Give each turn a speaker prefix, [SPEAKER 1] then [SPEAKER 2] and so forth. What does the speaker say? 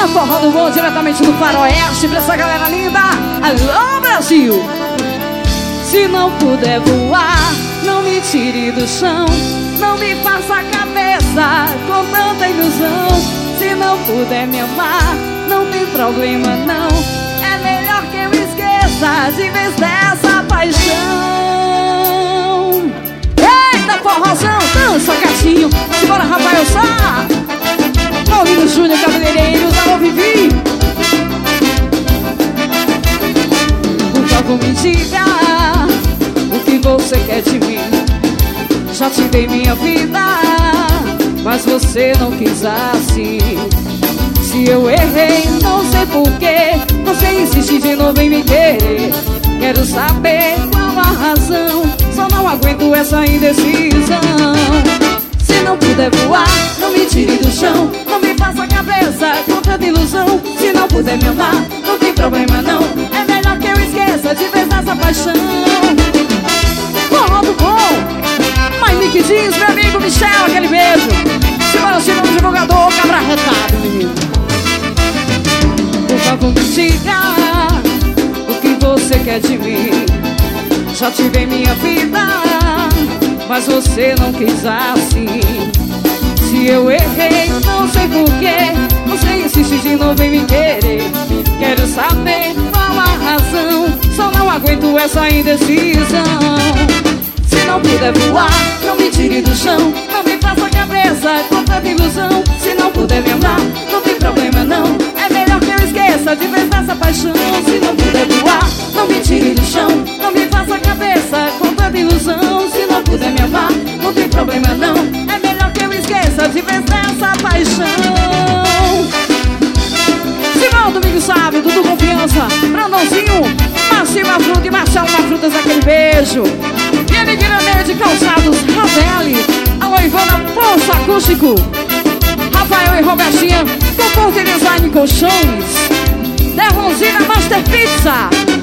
[SPEAKER 1] É o Forró do Bom, diretamente do Faroeste, pra essa galera linda. Alô, Brasil! Se não puder voar, não me tire do chão, não me faça a cabeça com tanta ilusão. Se não puder me amar, não tem problema não. É melhor que eu esqueça de vez dessa paixão. Eita, forrozão, dança, gatinho. Simbora, Rafael Sá, Paulinho Júnior, cabeleireiros, alô, Vivi. Por favor, me diga o que você quer de mim. Já te dei minha vida, mas você não quis assim. Se eu errei, não sei porquê, você insiste de novo em me querer. Quero saber qual a razão, só não aguento essa indecisão. Se não puder voar, não me tire do chão, não me faça a cabeça com tanta ilusão. Se não puder me amar, não tem problema não. É melhor que eu esqueça de vez dessa paixão. Forró do Bom, My Mickey Jeans, meu amigo Michel, aquele beijo. Simbora, Silvio, divulgador, cabra retado, menino. Por favor, me diga o que você quer de mim. Já tive minha vida, mas você não quis assim. Se eu errei, não sei porquê, você insiste de novo em me querer. Quero saber qual a razão, só não aguento essa indecisão. Se não puder voar, não me tire do chão, não me faça a cabeça com tanta ilusão. Se não puder me amar, não tem problema não. É melhor que eu esqueça de vez dessa paixão. Se não puder voar, não me tire do chão, não me faça a cabeça com tanta ilusão. Se não puder me amar, não tem problema não. É melhor que eu esqueça de vez dessa paixão. Simão Domingo Sábio, Dudu Confiança, Brandãozinho, Marcinho Fruta e Marcelo Frutas, aquele beijo. E a Miguel de Calçados, Ravelli, alô Ivana, Poço Acústico, Rafael e Robertinha, Conforto e Design Colchões, Derronzina Master Pizza.